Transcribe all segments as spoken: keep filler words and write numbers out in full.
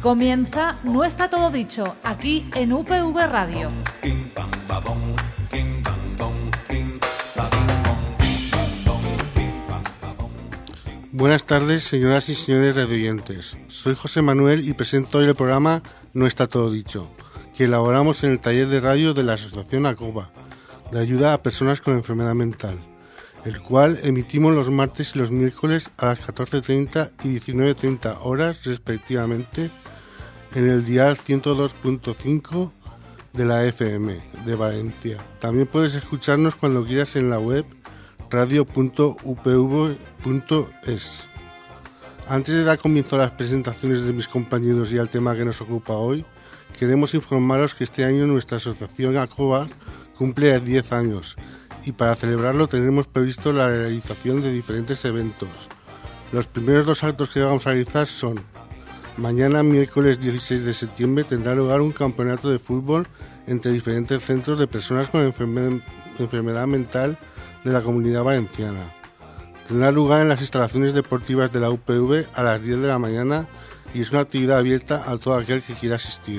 Comienza No está todo dicho, aquí en U P V Radio. Buenas tardes, señoras y señores radioyentes. Soy José Manuel y presento hoy el programa No está todo dicho, que elaboramos en el taller de radio de la Asociación ACOBA, de ayuda a personas con enfermedad mental, el cual emitimos los martes y los miércoles a las catorce treinta y diecinueve treinta horas respectivamente en el dial ciento dos punto cinco de la F M de Valencia. También puedes escucharnos cuando quieras en la web radio punto u p v punto es. Antes de dar comienzo a las presentaciones de mis compañeros y al tema que nos ocupa hoy, queremos informaros que este año nuestra asociación ACOBA cumple diez años y para celebrarlo tenemos previsto la realización de diferentes eventos. Los primeros dos actos que vamos a realizar son: mañana, miércoles dieciséis de septiembre, tendrá lugar un campeonato de fútbol entre diferentes centros de personas con enfermedad, enfermedad mental de la Comunidad Valenciana. Tendrá lugar en las instalaciones deportivas de la U P V a las diez de la mañana y es una actividad abierta a todo aquel que quiera asistir.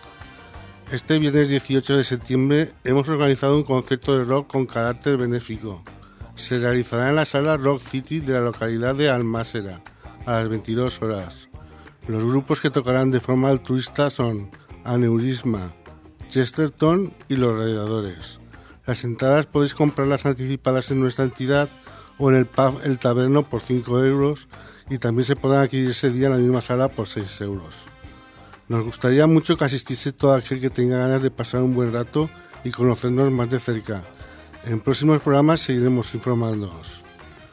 Este viernes dieciocho de septiembre hemos organizado un concierto de rock con carácter benéfico. Se realizará en la sala Rock City de la localidad de Almásera a las veintidós horas. Los grupos que tocarán de forma altruista son Aneurisma, Chesterton y Los Radiadores. Las entradas podéis comprarlas anticipadas en nuestra entidad o en el pub El Taberno por cinco euros y también se podrán adquirir ese día en la misma sala por seis euros. Nos gustaría mucho que asistiese todo aquel que tenga ganas de pasar un buen rato y conocernos más de cerca. En próximos programas seguiremos informándoos.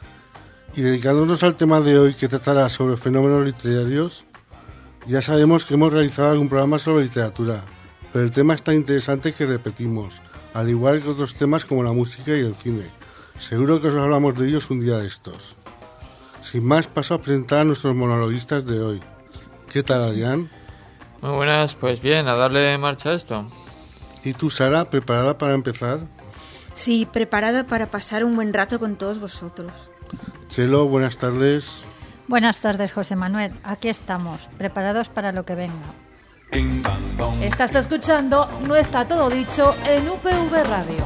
Y dedicándonos al tema de hoy, que tratará sobre fenómenos literarios, ya sabemos que hemos realizado algún programa sobre literatura, pero el tema es tan interesante que repetimos, al igual que otros temas como la música y el cine. Seguro que os hablamos de ellos un día de estos. Sin más, paso a presentar a nuestros monologuistas de hoy. ¿Qué tal, Adrián? Muy buenas, pues bien, a darle marcha a esto. ¿Y tú, Sara, preparada para empezar? Sí, preparada para pasar un buen rato con todos vosotros. Chelo, buenas tardes. Buenas tardes, José Manuel. Aquí estamos, preparados para lo que venga. Estás escuchando No está todo dicho en U P V Radio.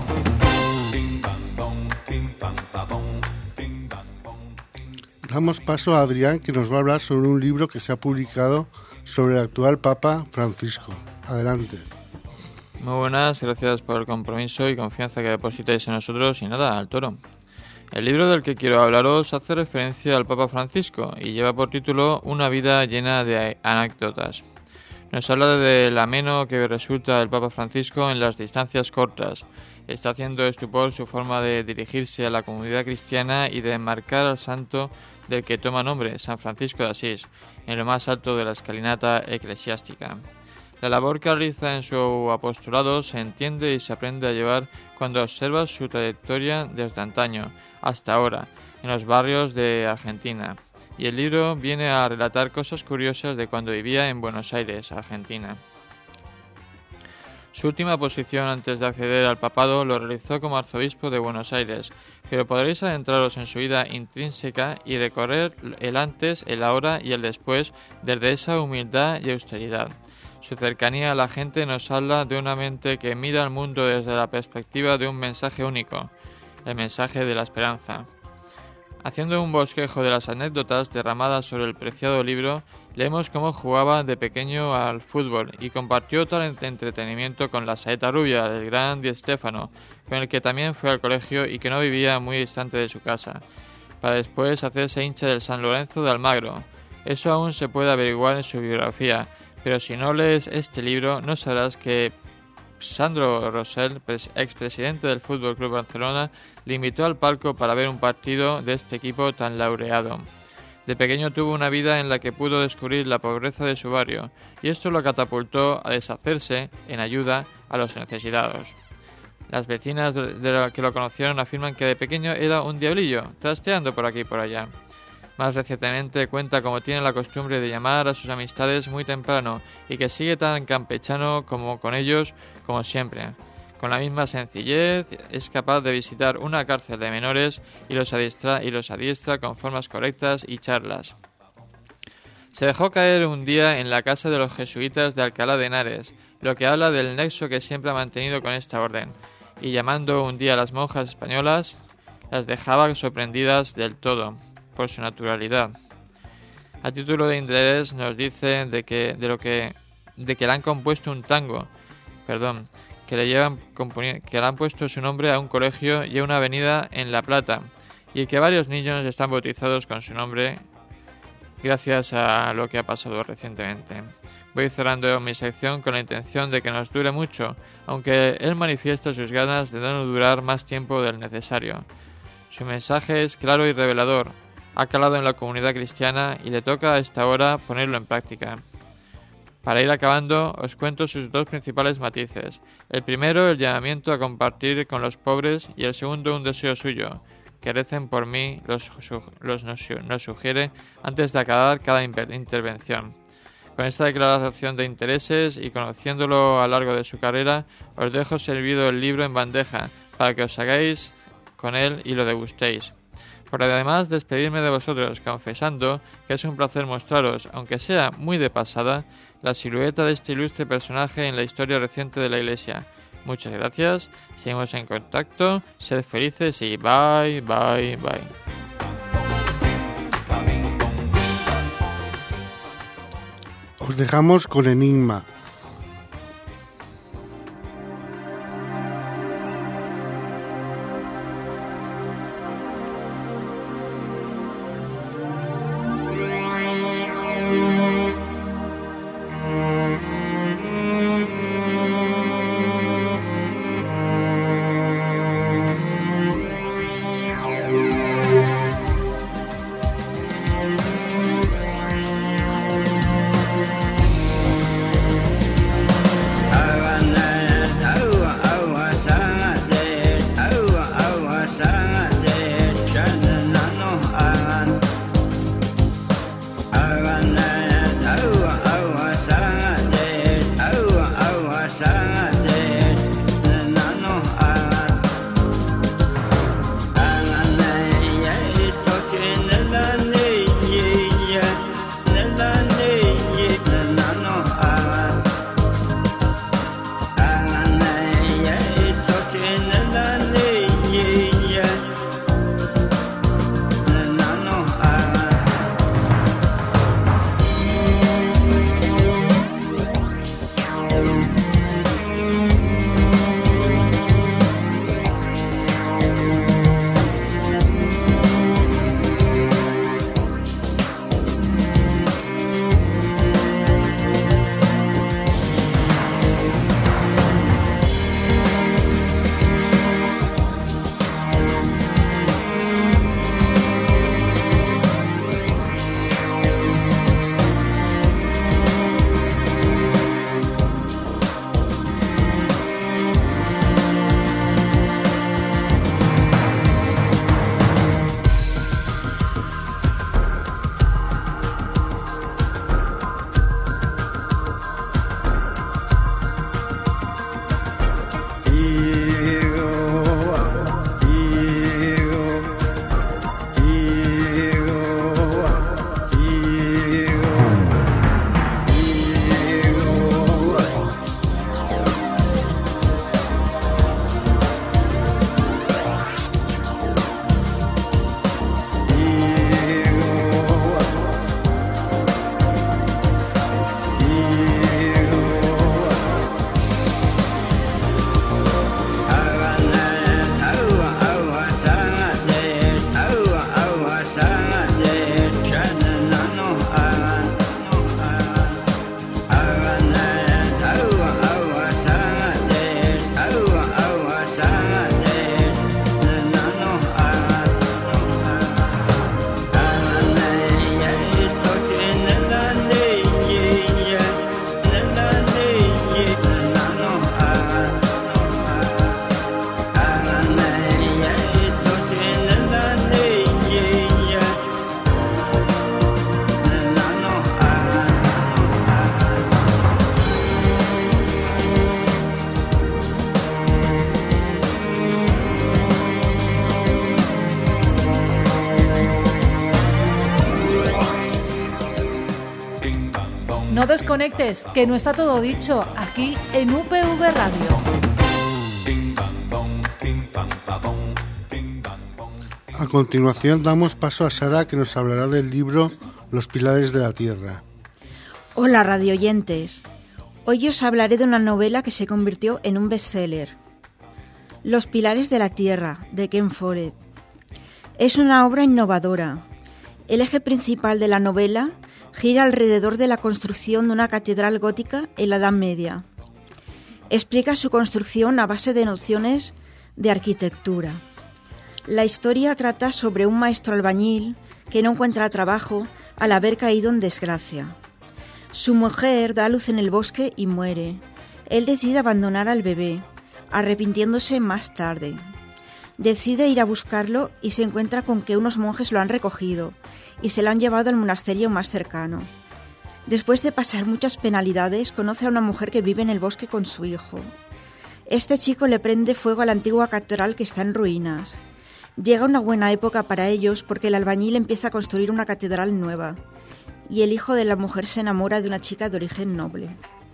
Damos paso a Adrián, que nos va a hablar sobre un libro que se ha publicado sobre el actual Papa Francisco. Adelante. Muy buenas, gracias por el compromiso y confianza que depositáis en nosotros y nada, al toro. El libro del que quiero hablaros hace referencia al Papa Francisco y lleva por título Una vida llena de anécdotas. Nos habla del ameno que resulta el Papa Francisco en las distancias cortas. Está haciendo estupor su forma de dirigirse a la comunidad cristiana y de enmarcar al santo del que toma nombre, San Francisco de Asís, en lo más alto de la escalinata eclesiástica. La labor que realiza en su apostolado se entiende y se aprende a llevar cuando observa su trayectoria desde antaño hasta ahora, en los barrios de Argentina. Y el libro viene a relatar cosas curiosas de cuando vivía en Buenos Aires, Argentina. Su última posición antes de acceder al papado lo realizó como arzobispo de Buenos Aires, pero podréis adentraros en su vida intrínseca y recorrer el antes, el ahora y el después desde esa humildad y austeridad. Su cercanía a la gente nos habla de una mente que mira al mundo desde la perspectiva de un mensaje único, el mensaje de la esperanza. Haciendo un bosquejo de las anécdotas derramadas sobre el preciado libro, leemos cómo jugaba de pequeño al fútbol y compartió tal entretenimiento con la saeta rubia del gran Di Stéfano, con el que también fue al colegio y que no vivía muy distante de su casa, para después hacerse hincha del San Lorenzo de Almagro. Eso aún se puede averiguar en su biografía, pero si no lees este libro no sabrás que Sandro Rosell, expresidente del Fútbol Club Barcelona, le invitó al palco para ver un partido de este equipo tan laureado. De pequeño tuvo una vida en la que pudo descubrir la pobreza de su barrio, y esto lo catapultó a deshacerse en ayuda a los necesitados. Las vecinas de las que lo conocieron afirman que de pequeño era un diablillo, trasteando por aquí y por allá. Más recientemente cuenta cómo tiene la costumbre de llamar a sus amistades muy temprano y que sigue tan campechano como con ellos como siempre. Con la misma sencillez es capaz de visitar una cárcel de menores y los adiestra, y los adiestra con formas correctas y charlas. Se dejó caer un día en la casa de los jesuitas de Alcalá de Henares, lo que habla del nexo que siempre ha mantenido con esta orden, y llamando un día a las monjas españolas, las dejaba sorprendidas del todo, por su naturalidad. A título de interés nos dice de que de lo que de que le han compuesto un tango, perdón, que le llevan que le han puesto su nombre a un colegio y a una avenida en La Plata, y que varios niños están bautizados con su nombre gracias a lo que ha pasado recientemente. Voy cerrando mi sección con la intención de que nos dure mucho, aunque él manifiesta sus ganas de no durar más tiempo del necesario. Su mensaje es claro y revelador, ha calado en la comunidad cristiana y le toca a esta hora ponerlo en práctica. Para ir acabando, os cuento sus dos principales matices. El primero, el llamamiento a compartir con los pobres, y el segundo, un deseo suyo, que recen por mí, los, los nos, nos sugiere antes de acabar cada intervención. Con esta declaración de intereses y conociéndolo a lo largo de su carrera, os dejo servido el libro en bandeja para que os hagáis con él y lo degustéis. Por además despedirme de vosotros confesando que es un placer mostraros, aunque sea muy de pasada, la silueta de este ilustre personaje en la historia reciente de la Iglesia. Muchas gracias, seguimos en contacto, sed felices y bye, bye, bye. Os dejamos con Enigma. No desconectes, que no está todo dicho aquí en U P V Radio. A continuación damos paso a Sara, que nos hablará del libro Los pilares de la tierra. Hola radioyentes, hoy os hablaré de una novela que se convirtió en un bestseller. Los pilares de la tierra, de Ken Follett. Es una obra innovadora. El eje principal de la novela gira alrededor de la construcción de una catedral gótica en la Edad Media. Explica su construcción a base de nociones de arquitectura. La historia trata sobre un maestro albañil que no encuentra trabajo al haber caído en desgracia. Su mujer da a luz en el bosque y muere. Él decide abandonar al bebé, arrepintiéndose más tarde. Decide ir a buscarlo y se encuentra con que unos monjes lo han recogido y se lo han llevado al monasterio más cercano. Después de pasar muchas penalidades, conoce a una mujer que vive en el bosque con su hijo. Este chico le prende fuego a la antigua catedral que está en ruinas. Llega una buena época para ellos porque el albañil empieza a construir una catedral nueva y el hijo de la mujer se enamora de una chica de origen noble.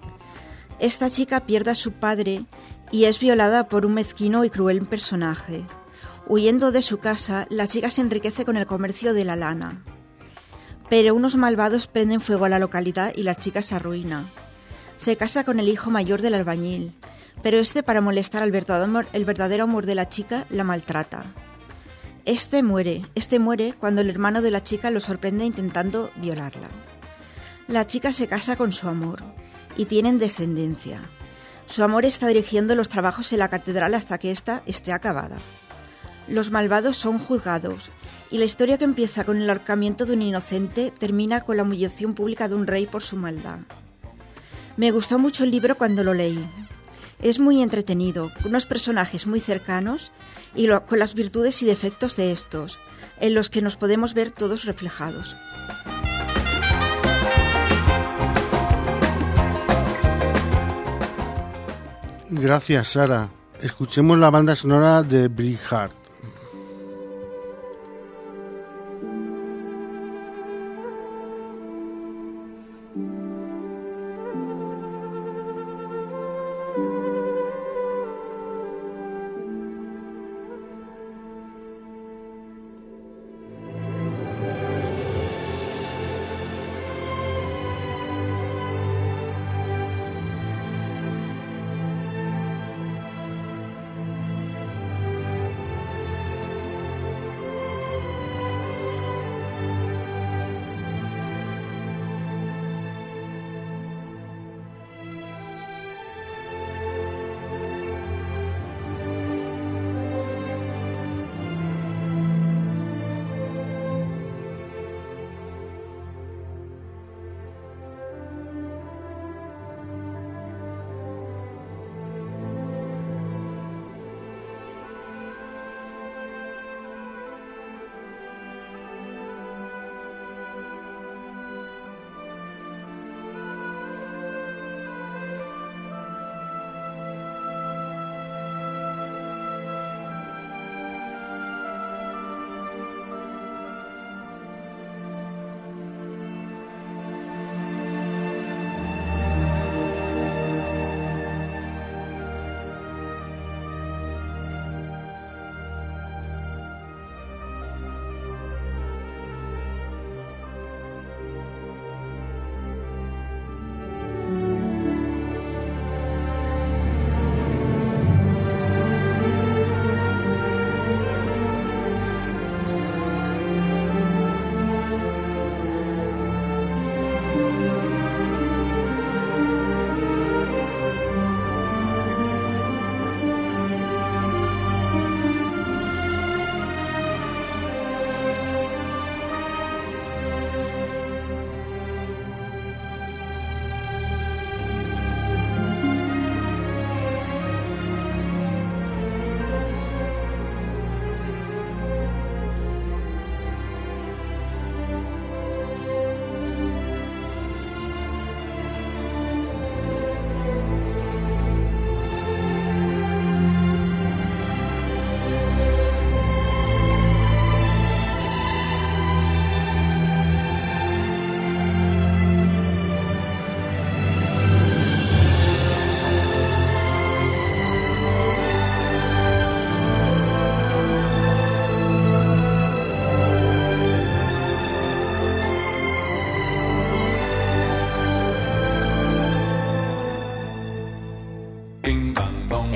Esta chica pierde a su padre y es violada por un mezquino y cruel personaje. Huyendo de su casa, la chica se enriquece con el comercio de la lana. Pero unos malvados prenden fuego a la localidad y la chica se arruina. Se casa con el hijo mayor del albañil, pero este, para molestar al verdadero amor, el verdadero amor de la chica, la maltrata. Este muere, este muere cuando el hermano de la chica lo sorprende intentando violarla. La chica se casa con su amor y tienen descendencia. Su amor está dirigiendo los trabajos en la catedral hasta que ésta esté acabada. Los malvados son juzgados y la historia, que empieza con el ahorcamiento de un inocente, termina con la humillación pública de un rey por su maldad. Me gustó mucho el libro cuando lo leí. Es muy entretenido, con unos personajes muy cercanos y lo, con las virtudes y defectos de estos, en los que nos podemos ver todos reflejados. Gracias, Sara. Escuchemos la banda sonora de Braveheart.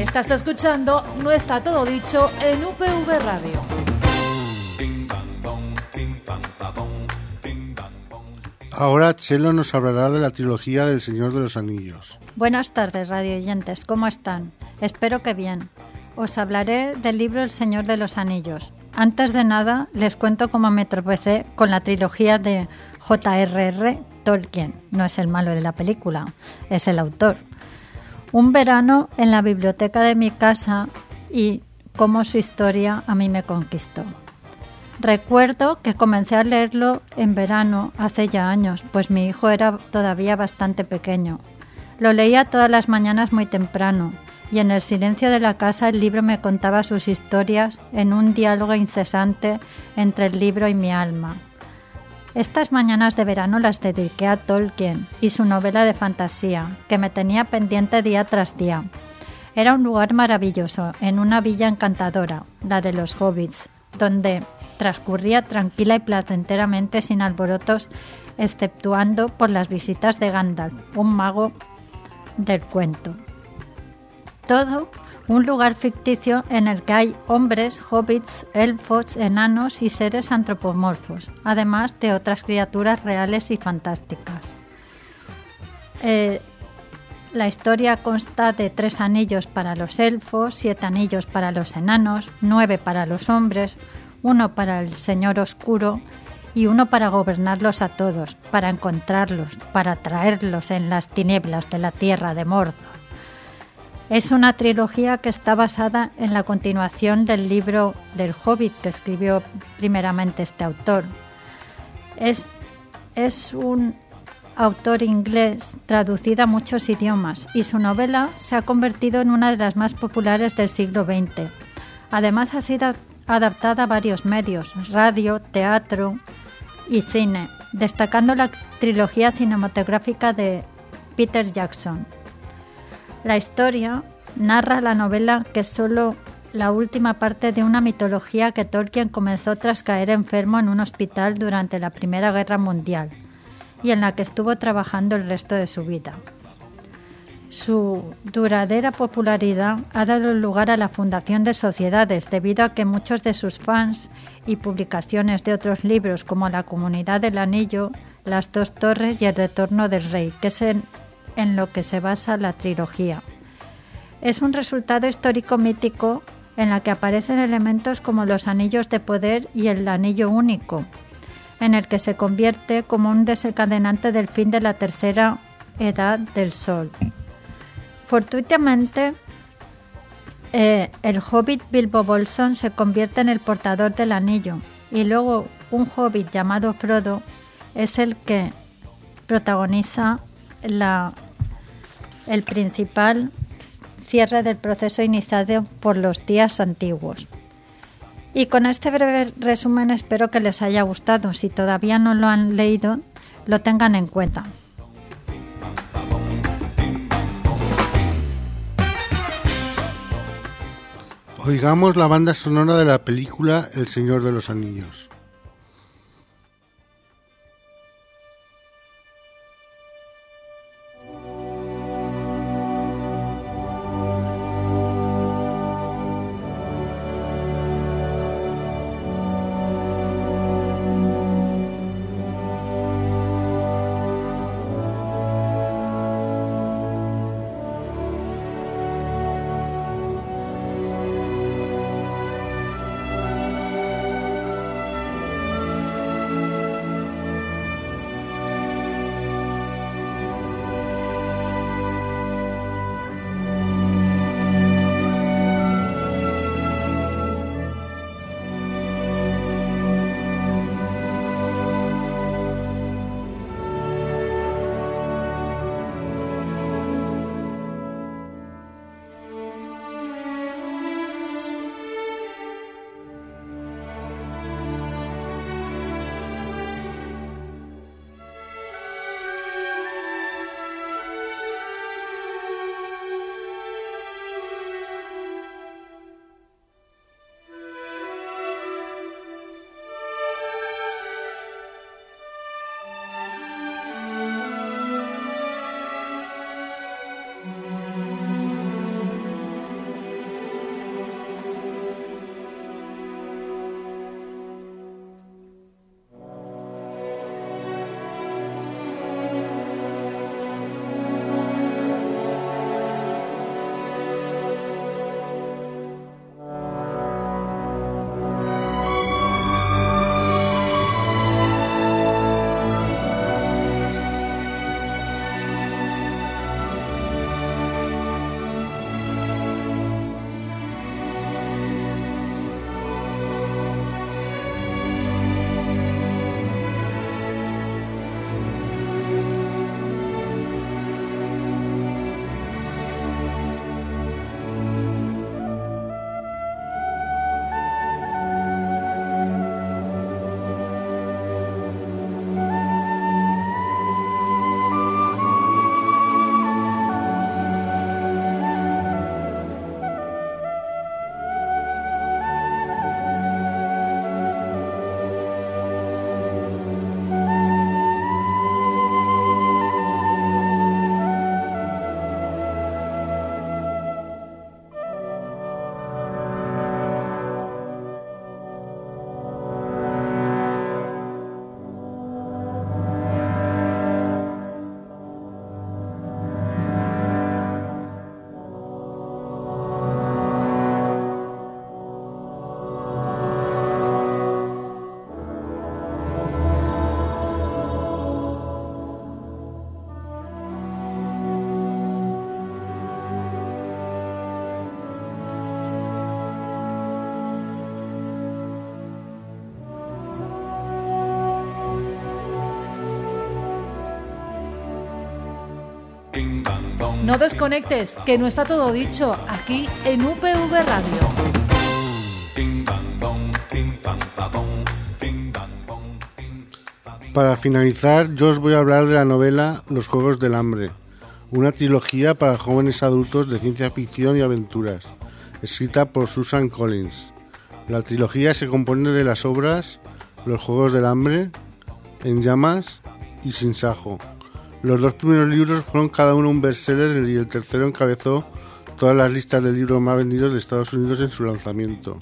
Estás escuchando No está todo dicho en U P V Radio. Ahora Chelo nos hablará de la trilogía del Señor de los Anillos. Buenas tardes, radioyentes, ¿cómo están? Espero que bien. Os hablaré del libro El Señor de los Anillos. Antes de nada, les cuento cómo me tropecé con la trilogía de J R R Tolkien. No es el malo de la película, es el autor. Un verano en la biblioteca de mi casa y cómo su historia a mí me conquistó. Recuerdo que comencé a leerlo en verano hace ya años, pues mi hijo era todavía bastante pequeño. Lo leía todas las mañanas muy temprano y en el silencio de la casa el libro me contaba sus historias en un diálogo incesante entre el libro y mi alma. Estas mañanas de verano las dediqué a Tolkien y su novela de fantasía, que me tenía pendiente día tras día. Era un lugar maravilloso, en una villa encantadora, la de los hobbits, donde transcurría tranquila y placenteramente sin alborotos, exceptuando por las visitas de Gandalf, un mago del cuento. Todo un lugar ficticio en el que hay hombres, hobbits, elfos, enanos y seres antropomorfos, además de otras criaturas reales y fantásticas. Eh, la historia consta de tres anillos para los elfos, siete anillos para los enanos, nueve para los hombres, uno para el Señor Oscuro y uno para gobernarlos a todos, para encontrarlos, para traerlos en las tinieblas de la tierra de Mordor. Es una trilogía que está basada en la continuación del libro del Hobbit que escribió primeramente este autor. Es, es un autor inglés traducido a muchos idiomas y su novela se ha convertido en una de las más populares del siglo veinte. Además ha sido adaptada a varios medios, radio, teatro y cine, destacando la trilogía cinematográfica de Peter Jackson. La historia narra la novela que es solo la última parte de una mitología que Tolkien comenzó tras caer enfermo en un hospital durante la Primera Guerra Mundial y en la que estuvo trabajando el resto de su vida. Su duradera popularidad ha dado lugar a la fundación de sociedades debido a que muchos de sus fans y publicaciones de otros libros como La Comunidad del Anillo, Las Dos Torres y El Retorno del Rey, que es en, en lo que se basa la trilogía. Es un resultado histórico mítico en la que aparecen elementos como los anillos de poder y el anillo único, en el que se convierte como un desencadenante del fin de la tercera edad del Sol. Fortuitamente, eh, el hobbit Bilbo Bolsón se convierte en el portador del anillo y luego un hobbit llamado Frodo es el que protagoniza la, el principal cierre del proceso iniciado por los días antiguos. Y con este breve resumen espero que les haya gustado. Si todavía no lo han leído, lo tengan en cuenta. Oigamos la banda sonora de la película El Señor de los Anillos. No desconectes, que no está todo dicho, aquí en U P V Radio. Para finalizar, yo os voy a hablar de la novela Los Juegos del Hambre, una trilogía para jóvenes adultos de ciencia ficción y aventuras, escrita por Susan Collins. La trilogía se compone de las obras Los Juegos del Hambre, En Llamas y Sin Sajo. Los dos primeros libros fueron cada uno un bestseller y el tercero encabezó todas las listas de libros más vendidos de Estados Unidos en su lanzamiento.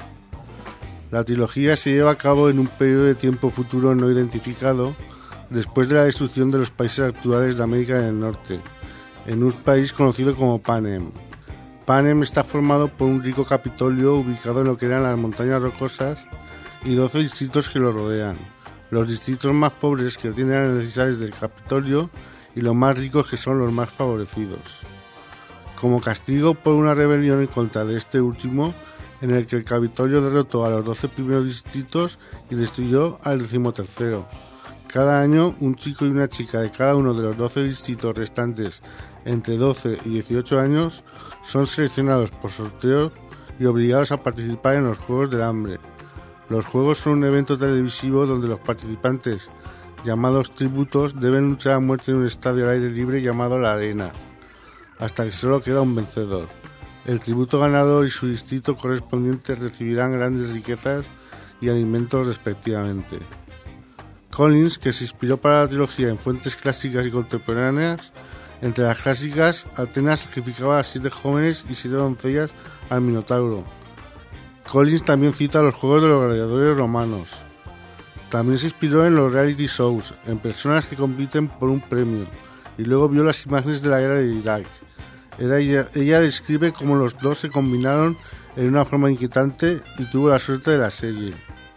La trilogía se lleva a cabo en un periodo de tiempo futuro no identificado, después de la destrucción de los países actuales de América del Norte, en un país conocido como Panem. Panem está formado por un rico Capitolio ubicado en lo que eran las montañas rocosas y doce distritos que lo rodean. Los distritos más pobres que tienen las necesidades del Capitolio y los más ricos que son los más favorecidos. Como castigo por una rebelión en contra de este último, en el que el Capitolio derrotó a los doce primeros distritos y destruyó al decimotercero. Cada año, un chico y una chica de cada uno de los doce distritos restantes entre doce y dieciocho años son seleccionados por sorteo y obligados a participar en los Juegos del Hambre. Los Juegos son un evento televisivo donde los participantes, llamados tributos, deben luchar a muerte en un estadio al aire libre llamado La Arena, hasta que solo queda un vencedor. El tributo ganador y su distrito correspondiente recibirán grandes riquezas y alimentos respectivamente. Collins, que se inspiró para la trilogía en fuentes clásicas y contemporáneas, entre las clásicas, Atenas sacrificaba a siete jóvenes y siete doncellas al Minotauro. Collins también cita los juegos de los gladiadores romanos. También se inspiró en los reality shows, en personas que compiten por un premio, y luego vio las imágenes de la guerra de Irak. Ella, ella describe cómo los dos se combinaron en una forma inquietante y tuvo la suerte de la serie.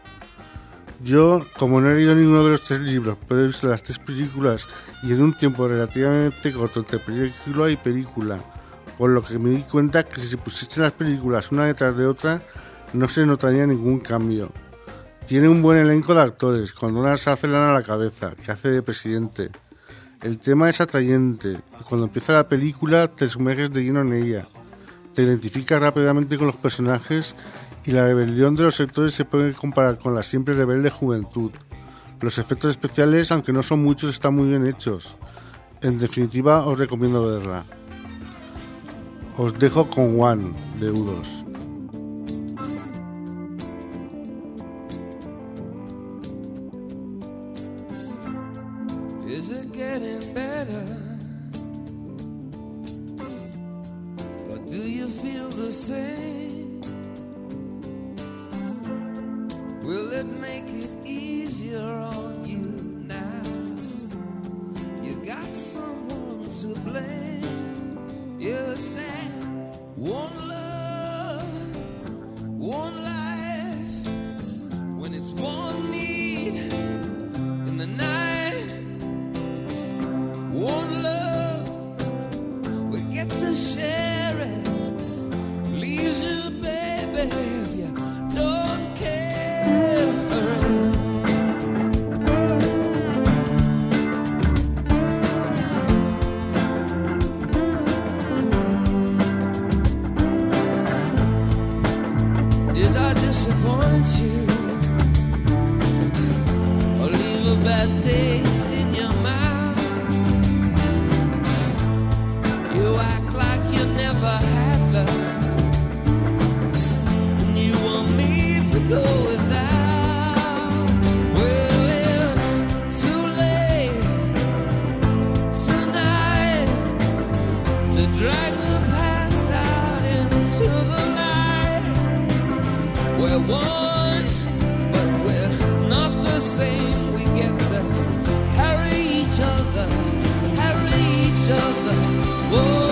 Yo, como no he leído ninguno de los tres libros, pero he visto las tres películas y en un tiempo relativamente corto entre película y película, por lo que me di cuenta que si se pusiesen las películas una detrás de otra, no se notaría ningún cambio. Tiene un buen elenco de actores, con Donald Sutherland a la cabeza, que hace de presidente. El tema es atrayente y cuando empieza la película te sumerges de lleno en ella. Te identificas rápidamente con los personajes y la rebelión de los sectores se puede comparar con la siempre rebelde juventud. Los efectos especiales, aunque no son muchos, están muy bien hechos. En definitiva, os recomiendo verla. Os dejo con One de U dos. Is it getting better? Or do you feel the same? Will it make it easier on you now? You got someone to blame. You said one love, one life. When it's one need in the night. One love, we get to share it. Leaves you, baby, if you don't care for it. Did I disappoint you? Or leave a bad taste in your mouth? You act like you never had love, and you want me to go without. Well, it's too late tonight to drag the past out into the light. We're one, but we're not the same. We get to carry each other, carry each other. Whoa.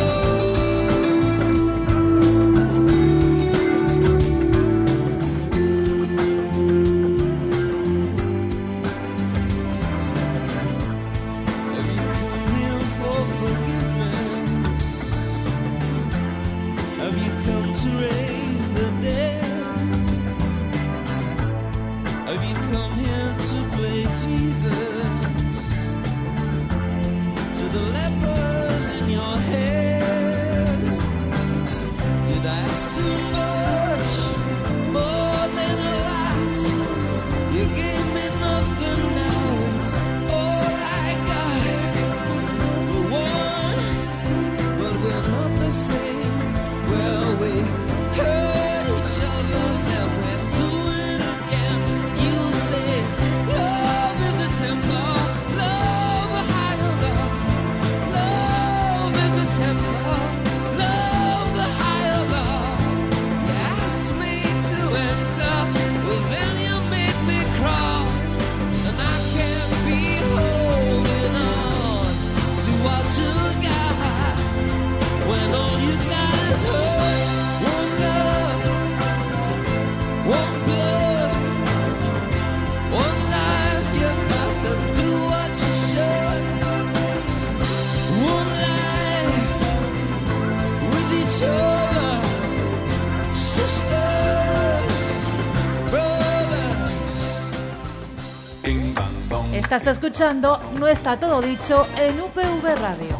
Have you come here for forgiveness? Have you come to raise the dead? Estás escuchando No está todo dicho en U P V Radio.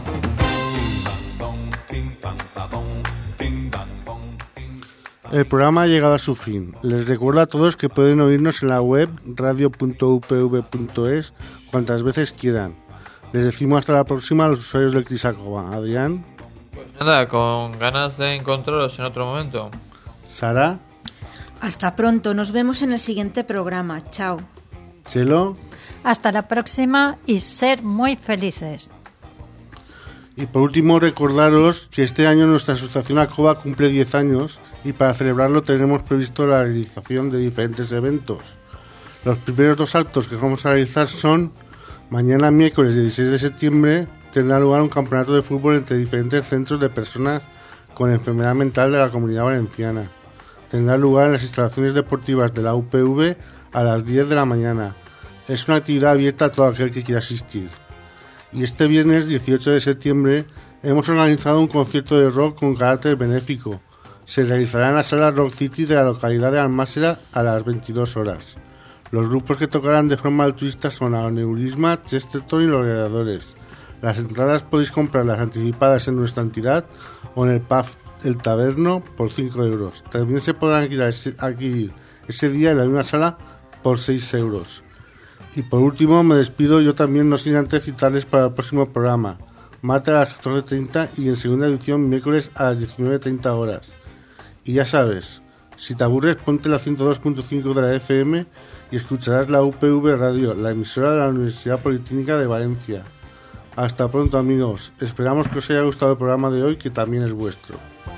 El programa ha llegado a su fin. Les recuerdo a todos que pueden oírnos en la web radio punto u p v punto es cuantas veces quieran. Les decimos hasta la próxima a los usuarios del Crisacoba. Adrián. Pues nada, con ganas de encontraros en otro momento. Sara. Hasta pronto, nos vemos en el siguiente programa. Chao. Chelo. Hasta la próxima y ser muy felices. Y por último, recordaros que este año nuestra asociación ACOBA cumple diez años y para celebrarlo tenemos previsto la realización de diferentes eventos. Los primeros dos actos que vamos a realizar son: mañana miércoles dieciséis de septiembre tendrá lugar un campeonato de fútbol entre diferentes centros de personas con enfermedad mental de la Comunidad Valenciana. Tendrá lugar en las instalaciones deportivas de la U P V a las diez de la mañana. Es una actividad abierta a todo aquel que quiera asistir. Y este viernes dieciocho de septiembre hemos organizado un concierto de rock con carácter benéfico. Se realizará en la sala Rock City de la localidad de Almásera a las veintidós horas. Los grupos que tocarán de forma altruista son Aneurisma, Chesterton y Los Gladiadores. Las entradas podéis comprarlas anticipadas en nuestra entidad o en el pub El Taberno por cinco euros. También se podrán adquirir ese, adquirir ese día en la misma sala por seis euros. Y por último me despido yo también, no sin antes citarles para el próximo programa, martes a las catorce treinta y en segunda edición miércoles a las diecinueve treinta horas. Y ya sabes, si te aburres ponte la ciento dos punto cinco de la F M y escucharás la U P V Radio, la emisora de la Universidad Politécnica de Valencia. Hasta pronto amigos, esperamos que os haya gustado el programa de hoy que también es vuestro.